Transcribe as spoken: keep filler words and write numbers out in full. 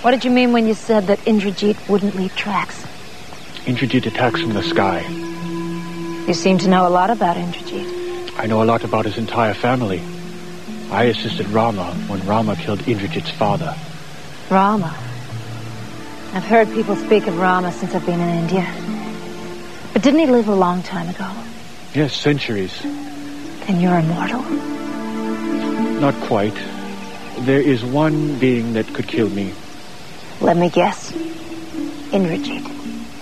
What did you mean when you said that Indrajit wouldn't leave tracks? Indrajit attacks from the sky. You seem to know a lot about Indrajit. I know a lot about his entire family. I assisted Rama when Rama killed Indrajit's father. Rama? I've heard people speak of Rama since I've been in India. But didn't he live a long time ago? Yes, centuries. Then you're immortal? Not quite. There is one being that could kill me. Let me guess. Indrajit.